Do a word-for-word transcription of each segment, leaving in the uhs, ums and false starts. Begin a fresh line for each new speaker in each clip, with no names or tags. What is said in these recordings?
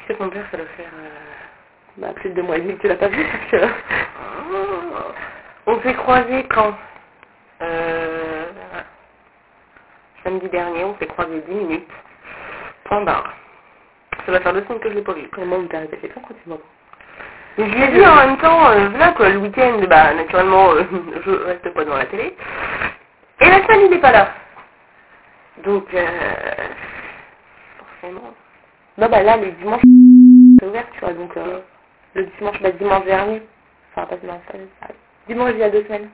sais que mon père, ça doit faire euh, bah, plus de deux mois et demi que tu l'as pas vu, parce que on s'est croisés quand euh, samedi dernier, on s'est croisés dix minutes. Point barre. Ça va faire deux semaines que je l'ai pas vu. Comment mon père était fait quand tu m'entends. Mais je l'ai vu en même temps, euh, là quoi, le week-end, bah naturellement, euh, je reste pas devant la télé. Et la semaine, il n'est pas là. Donc, euh, forcément. Non, bah là, les dimanches, c'est ouvert, tu vois, donc euh, le dimanche, bah dimanche dernier, enfin pas dimanche, pas dimanche il y a deux semaines.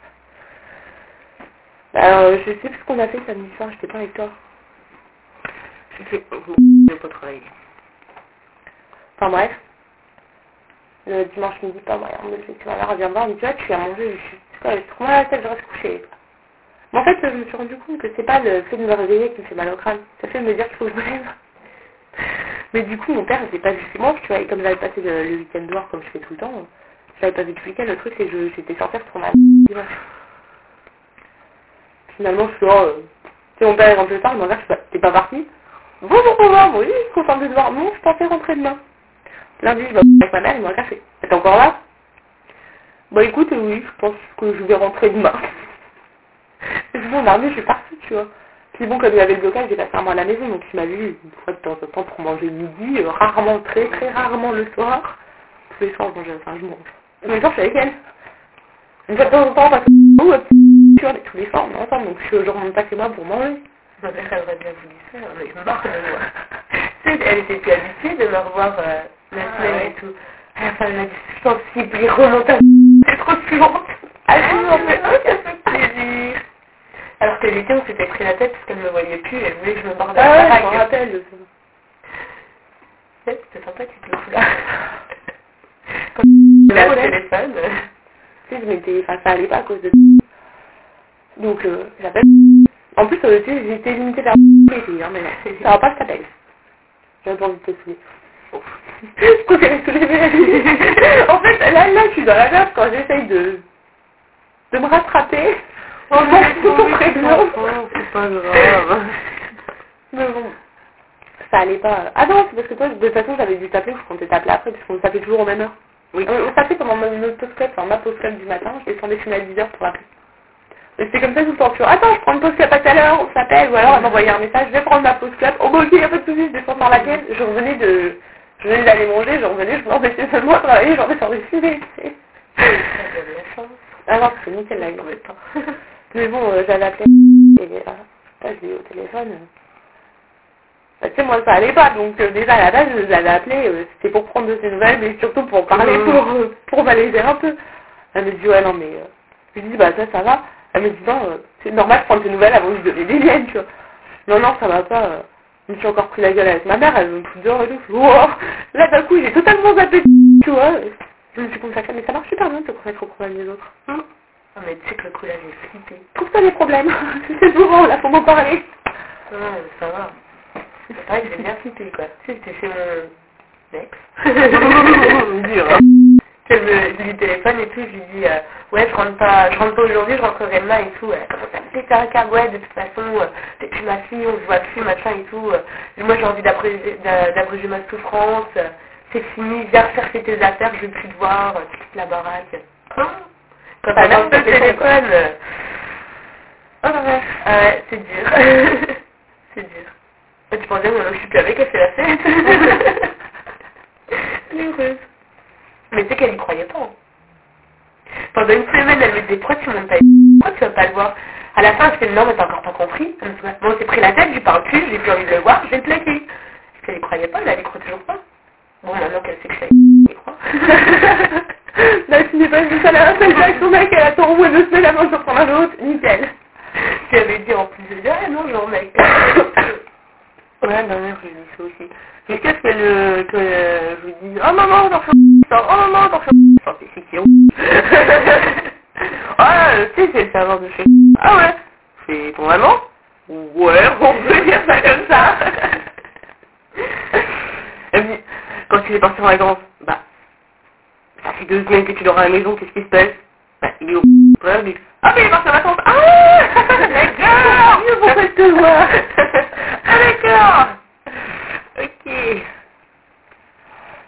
Bah, euh, je sais plus ce qu'on a fait samedi soir, j'étais pas avec toi. Je sais, je vais pas travailler. Enfin bref, le dimanche midi, pas moyen, me dit, tu ma mère vient me voir, elle me dit, ah, tu as mangé, je suis, c'est quoi, j'ai trop mal à la tête, je reste couchée. Mais en fait, je me suis rendu compte que c'est pas le fait de me réveiller qui me fait mal au crâne, c'est le fait de me dire qu'il faut que je me lève. Mais du coup, mon père, je l'ai pas vu chez moi, tu vois, et comme j'avais passé le, le week-end dehors, comme je fais tout le temps, je l'avais pas vu tout le week-end, le truc, c'est que je- j'étais sortie pour ma dimanche. Finalement, je suis là, euh, tu sais, mon père est rentré tard, il me regarde, je suis pas, t'es pas parti? Bonjour, bonjour, oui, je suis contente de te voir. Non, je pensais rentrer demain. Lundi, je vais avec ma mère, il me regarde, je fais, t'es encore là? Bah écoute, oui, je pense que je vais rentrer demain. Et puis bon, mardi, je suis partie, tu vois. Puis bon, comme il y avait le blocage, j'ai passé un mois à la maison, donc il m'a vu une fois de temps en temps pour manger le midi, euh, rarement, très très rarement le soir. Tous les soirs, bon, je, enfin, je mange. En même temps, je suis avec elle. Une fois de temps en temps, parce que oh, tu vois, mais tous les soirs, on est ensemble, donc je, je remonte pas chez moi pour manger. Ma mère, elle aurait bien voulu ça, mais je me marre de me voir. Tu sais, elle était plus habituée de me revoir euh, la ah, semaine ouais. Et tout. À la fin, elle m'a dit, je t'en supplie, remonte à c'est trop suivante. Elle m'en fait un, ça fait plaisir. Alors que l'été, on s'était pris la tête parce qu'elle ne me voyait plus, elle voulait que je me borde à la baraque. Ah ouais, je me rappelle de ça. C'était sympathique le coup là. Quand je l'ai au téléphone, tu sais, je m'étais, enfin ça allait pas à cause de donc euh, j'appelle. En plus, euh, tu sais, j'étais limitée vers les filles, hein, mais non, ça va pas, je t'appelle. J'ai pas envie de te saouler. Je préfère te soulever. En fait, là, là, je suis dans la merde quand j'essaye de, de me rattraper. Oh non, c'est ton prénom. C'est pas grave. Mais bon, ça allait pas. Ah non, c'est parce que toi, de toute façon, j'avais dû t'appeler, je comptais t'appeler après, puisqu'on s'appelait toujours au même heure. Oui. On, on s'appelait pendant notre pause club, enfin ma pause club du matin, je descendais chez ma dix heures pour appeler. Et c'était comme ça tout le temps. Tu vois, attends, je prends une pause club à tout à l'heure, on s'appelle, ou alors elle m'envoyait un message, je vais prendre ma pause club. Oh bah ok, y a pas de soucis, je descends par la tienne. Je revenais de... Je venais d'aller manger, je revenais, je m'embêtais seulement à travailler, j'en ai envie de fumer, tu sais. J'avais la chance. Ah non, c'est nickel là, il en pas. Mais bon, euh, j'avais appelé et euh, là, je l'ai eu au téléphone. euh. Bah, tu sais, moi ça allait pas, donc euh, déjà à la base, je l'avais appelé, euh, c'était pour prendre de ses nouvelles, mais surtout pour parler, mmh. pour, euh, pour m'alléger un peu. Elle me dit, ouais, non, mais... Euh... Je lui dis, bah ça, ça va. Elle me dit, non, euh, c'est normal de prendre tes nouvelles avant de lui donner des miennes, tu vois. Non, non, ça va pas. Euh... Je me suis encore pris la gueule avec ma mère, elle me fout dehors et tout. Je fais, wow. Là, d'un coup, j'ai totalement zappé, tu vois. Je me suis consacrée, mais ça marche super bien de se consacrer aux problèmes des autres. Hein ah, mais tu sais que le coup là, j'ai flippé. Trouve pas les problèmes. C'est souvent, là, faut m'en parler. Ouais, ça va. C'est vrai que j'ai bien flippé, quoi. Tu sais, j'étais chez mon ex. Dur, hein. Je lui ai téléphone et tout, je lui dis, euh, ouais, je rentre pas, je rentre pas aujourd'hui, je rentrerai demain et tout. Elle commence à me péter un câble, ouais, de toute façon, euh, t'es plus ma fille, on se voit plus, machin et tout. Euh, moi, j'ai envie d'abréger d'a- d'abréger ma souffrance. Euh, c'est fini, viens rechercher tes affaires, je veux plus te voir, tu quittes la baraque. Hein quand t'as un peu le téléphone, euh... oh non, ouais, ouais, c'est dur. C'est dur. Et tu pensais, moi, je suis plus avec elle, c'est la fête. Elle est heureuse. Mais tu sais qu'elle y croyait pas. Pendant une semaine, elle me disait, pourquoi tu montes pas? Pourquoi tu vas pas le voir? À la fin, je fais, non, mais t'as encore pas compris. Elle me dit, bon, on s'est pris la tête, je lui parle plus, j'ai plus envie de le voir, je vais le plaquer. Parce qu'elle y croyait pas, là, elle y croit toujours pas. Bon, maintenant qu'elle sait que je y crois. Là, tu n'es pas juste à la seule avec son mec, elle attend au moins deux semaines avant de reprendre un autre, nickel. Tu avais dit en plus, je dis, ah non, genre, mec. Ouais, ma mère, je lui dis ça aussi. Jusqu'à ce qu'elle, euh, que euh, je lui dise, oh maman, t'en fais un oh maman, t'en fais un c'est c'est qui est ah, euh, tu sais, c'est le serveur de chez ah ouais, c'est ton maman? Ouais, on peut dire ça comme ça. Elle me dit, quand tu es parti en vacances, bah, ça fait deux semaines que tu dors à la maison, qu'est-ce qui se passe? Bah, il est au ouais, il dit, ah mais il est parti en vacances, ah d'accord, mieux pour te voir. Ah d'accord. Ok.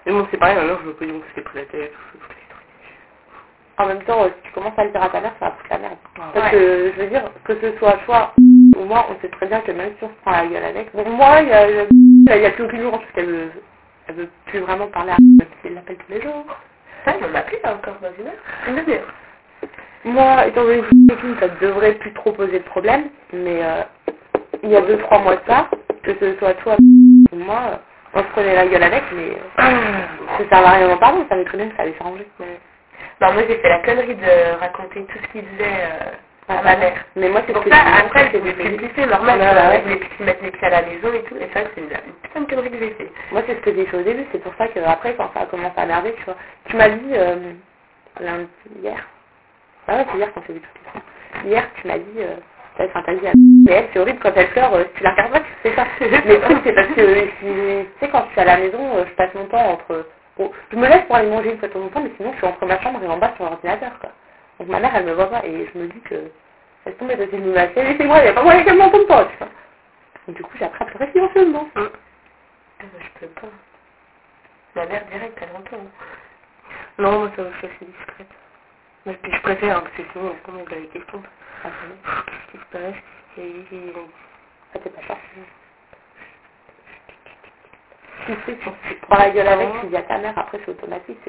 Mais bon, c'est pareil, maintenant je me pose donc c'est pris la tête, tout ça, tout ça. En même temps, si tu commences à le dire à ta mère, ça va foutre la merde. Ah, Parce ouais. que, je veux dire, que ce soit toi ou moi, on sait très bien que même si on se prend la gueule avec, bon, moi, il y a, il y a plus aucune jour, parce qu'elle veut, elle veut plus vraiment parler à même si elle l'appelle tous les jours. Ça, il m'en a appelé là encore dans une heure. Une demi-heure. Moi, étant donné que je suis ça devrait plus trop poser de problème, mais euh, il y a deux, trois mois de ça, que ce soit toi ou moi, euh, on se prenait la gueule avec, mais euh, ça sert à rien d'en parler, ça avait très bien que ça allait s'arranger. Ouais. Non, moi j'ai fait la connerie de raconter tout ce qu'il disait euh, à ma mère. Mais moi c'est pour ça, après c'est des petits lycées normal, ouais, ouais, ouais. Les petits mettre les pieds à la maison et tout, et ça c'est une, une putain de connerie que j'ai fait. Moi c'est ce que j'ai fait au début, c'est pour ça qu'après quand ça a commencé à m'énerver, tu vois, tu m'as dit euh, lundi, hier, ah ouais c'est hier qu'on s'est vu toutes les fois. Hier tu m'as dit, euh, enfin t'as dit, mais elle c'est horrible quand elle pleure, euh, si tu la regardes pas tu fais ça. Mais le truc c'est parce que si, tu sais quand je suis à la maison, euh, je passe mon temps entre... Bon, je me lève pour aller manger une fois de temps en temps, mais sinon je suis entre ma chambre et en bas sur l'ordinateur, quoi. Donc ma mère, elle me voit pas, et je me dis que... Elle tombe parce que je me masse, laissez-moi, il n'y a pas moyen qu'elle m'entende pas, tu vois. Donc du coup, j'ai appris à pleurer silencieusement. Hum. Ah bah, je peux pas. Ma mère, direct, elle entend. Non, moi, ça, je suis assez discrète. Moi, je préfère, hein, parce que sinon, elle tombe avec les questions. Ah, qu'est-ce qui se passe? Ah, t'es pas sorti. Tu sais, tu prends la gueule avec, tu dis à ta mère, après c'est automatique.